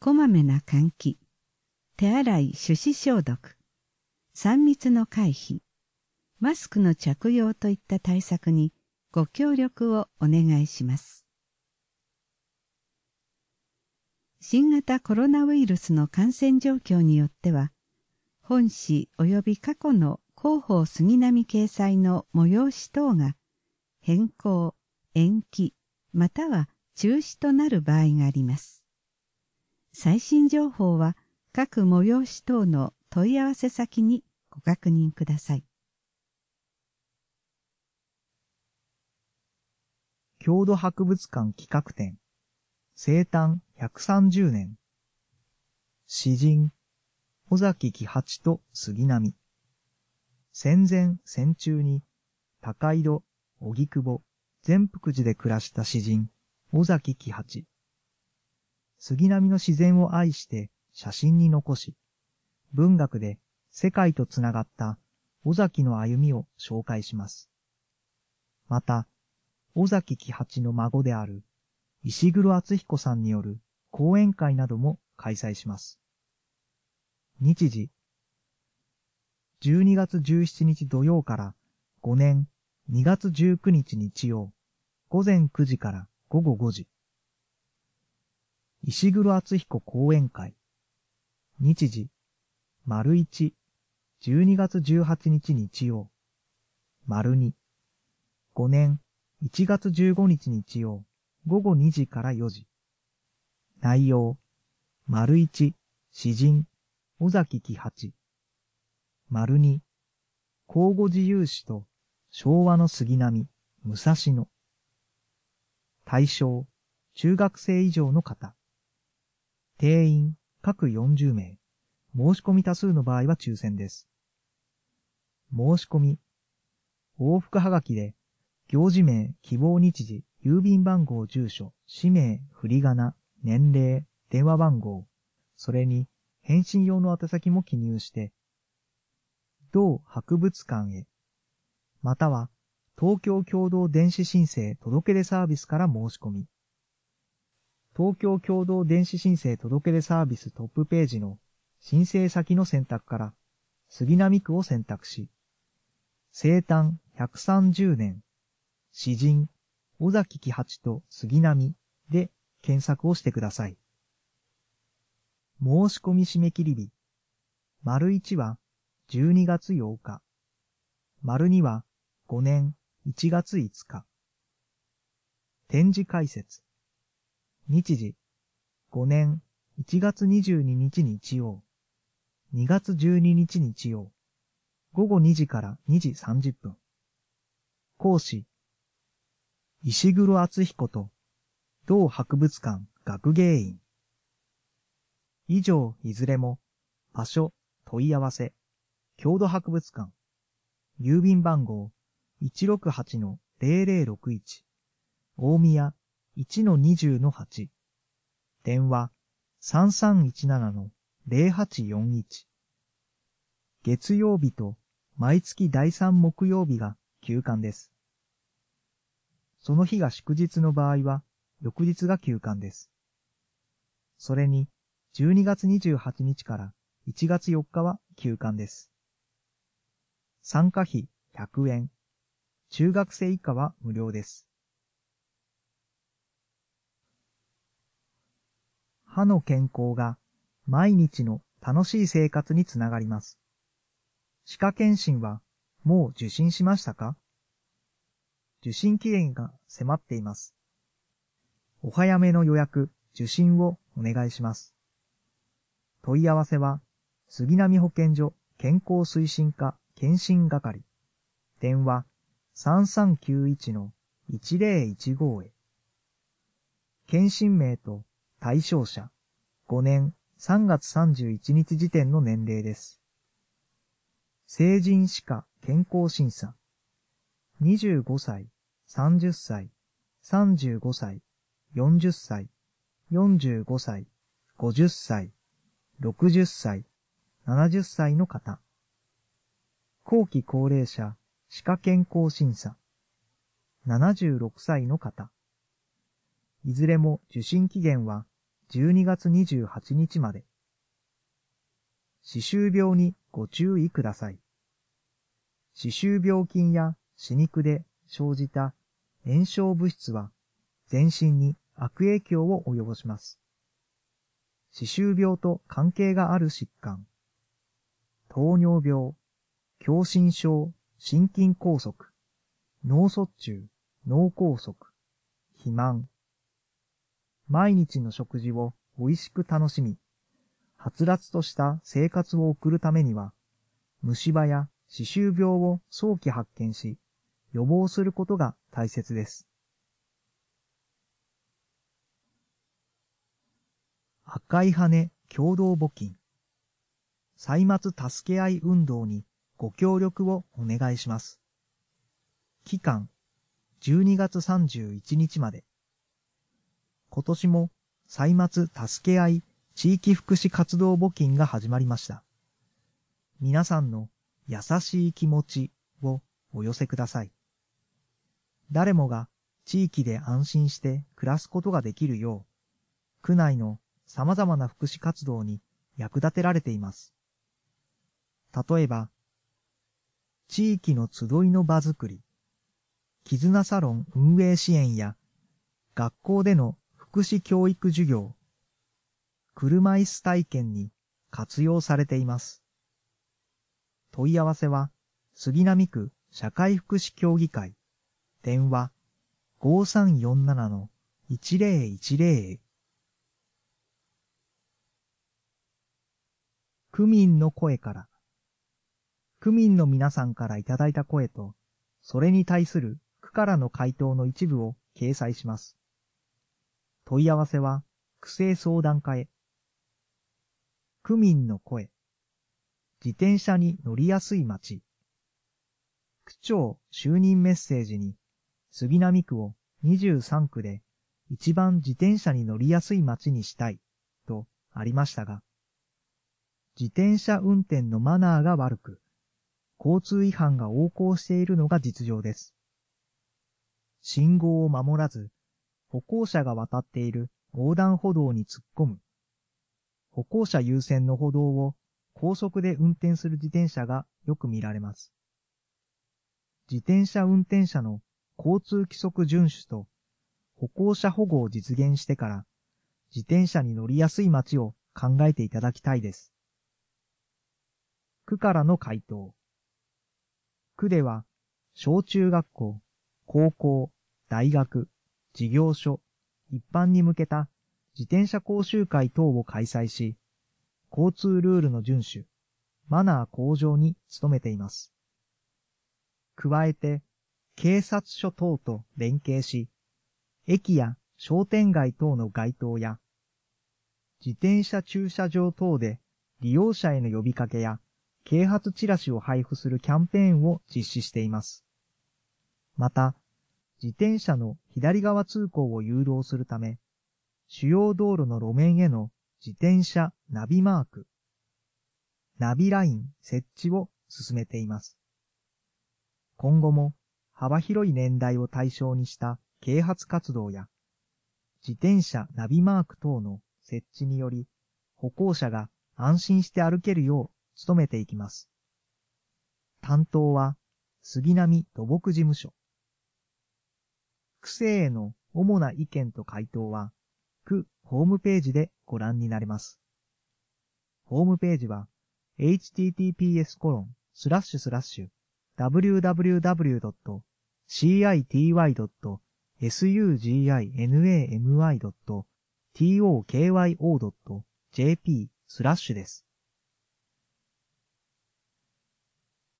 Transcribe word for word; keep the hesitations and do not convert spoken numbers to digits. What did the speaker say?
こまめな換気、手洗い手指消毒、さん密の回避、マスクの着用といった対策にご協力をお願いします。新型コロナウイルスの感染状況によっては、本誌及び過去の広報杉並掲載の催し等が変更、延期、または中止となる場合があります。最新情報は各催し等の問い合わせ先にご確認ください。 郷土博物館企画展生誕ひゃくさんじゅうねん詩人尾崎喜八と杉並戦前戦中に高井戸、荻窪、善福寺で暮らした詩人尾崎喜八杉並の自然を愛して写真に残し文学で世界とつながった尾崎の歩みを紹介します。また尾崎喜八の孫である石黒敦彦さんによる講演会なども開催します。日時じゅうにがつじゅうしちにち土曜からごねんにがつじゅうくにち日曜ごぜんくじからごごごじ石黒敦彦講演会日時丸一じゅうにがつじゅうはちにち日曜丸二ごねんいちがつじゅうごにち日曜ごごにじからよじ内容丸一詩人尾崎喜八丸二口語自由詩と昭和の杉並武蔵野対象中学生以上の方定員各よんじゅうめい申し込み多数の場合は抽選です。申し込み往復はがきで行事名、希望日時、郵便番号、住所、氏名、振り仮名、年齢、電話番号、それに返信用の宛先も記入して、同博物館へ、または東京共同電子申請届出サービスから申し込み、東京共同電子申請届出サービストップページの申請先の選択から杉並区を選択し、生誕ひゃくさんじゅうねん詩人尾崎喜八と杉並で検索をしてください。申し込み締め切り日丸一はじゅうにがつようか丸二はごねんいちがついつか展示解説日時ごねんいちがつにじゅうににち日曜にがつじゅうににち日曜ごごにじからにじさんじゅっぷん講師石黒敦彦と同博物館学芸員以上いずれも場所問い合わせ郷土博物館郵便番号 いちろくはちのぜろぜろろくいち 大宮 いちのにじゅうのはち 電話 さんさんいちななのぜろはちよんいち 月曜日と毎月だいさん木曜日が休館です。その日が祝日の場合は翌日が休館です。それにじゅうにがつにじゅうはちにちからいちがつよっかは休館です。参加費ひゃくえん、中学生以下は無料です。歯の健康が毎日の楽しい生活につながります。歯科検診はもう受診しましたか？受診期限が迫っています。お早めの予約、受診をお願いします。問い合わせは、杉並保健所健康推進課検診係、電話 さんさんきゅういちのいちぜろいちご へ。検診名と対象者、ごねんさんがつさんじゅういちにち時点の年齢です。成人歯科健康審査、にじゅうごさい、さんじゅっさい、さんじゅうごさい、よんじゅっさい、よんじゅうごさい、ごじゅっさい、ろくじゅっさい、ななじゅっさいの方。後期高齢者歯科健康審査、ななじゅうろくさいの方。いずれも受診期限はじゅうにがつにじゅうはちにちまで。歯周病にご注意ください。歯周病菌や歯肉で生じた炎症物質は全身に悪影響を及ぼします。歯周病と関係がある疾患、糖尿病、狭心症、心筋梗塞、脳卒中、脳梗塞、肥満。毎日の食事を美味しく楽しみ、はつらつとした生活を送るためには、虫歯や歯周病を早期発見し、予防することが大切です。赤い羽共同募金。歳末助け合い運動にご協力をお願いします。期間、じゅうにがつさんじゅういちにちまで。今年も歳末助け合い地域福祉活動募金が始まりました。皆さんの優しい気持ちをお寄せください。誰もが地域で安心して暮らすことができるよう、区内の様々な福祉活動に役立てられています。例えば、地域の集いの場づくり、絆サロン運営支援や学校での福祉教育授業、車椅子体験に活用されています。問い合わせは、杉並区社会福祉協議会、電話 ごさんよんななのいちぜろいちぜろ へ。区民の声から。区民の皆さんからいただいた声と、それに対する区からの回答の一部を掲載します。問い合わせは、区政相談課へ。区民の声。自転車に乗りやすい街。区長就任メッセージに、杉並区をにじゅうさんくで一番自転車に乗りやすい街にしたい、とありましたが、自転車運転のマナーが悪く、交通違反が横行しているのが実情です。信号を守らず、歩行者が渡っている横断歩道に突っ込む。歩行者優先の歩道を高速で運転する自転車がよく見られます。自転車運転者の交通規則遵守と歩行者保護を実現してから、自転車に乗りやすい街を考えていただきたいです。区からの回答。区では、小中学校、高校、大学、事業所、一般に向けた自転車講習会等を開催し、交通ルールの遵守、マナー向上に努めています。加えて、警察署等と連携し、駅や商店街等の街灯や、自転車駐車場等で利用者への呼びかけや、啓発チラシを配布するキャンペーンを実施しています。また、自転車の左側通行を誘導するため、主要道路の路面への自転車ナビマーク、ナビライン設置を進めています。今後も幅広い年代を対象にした啓発活動や、自転車ナビマーク等の設置により、歩行者が安心して歩けるよう努めていきます。担当は、杉並土木事務所。区政への主な意見と回答は、区ホームページでご覧になれます。ホームページは、エイチティーティーピーエスコロンスラッシュスラッシュダブリューダブリューダブリュードットシーアイティーワイドットエスユージーアイエヌエーエムワイドットティーオーケーワイオードットジェーピースラッシュです。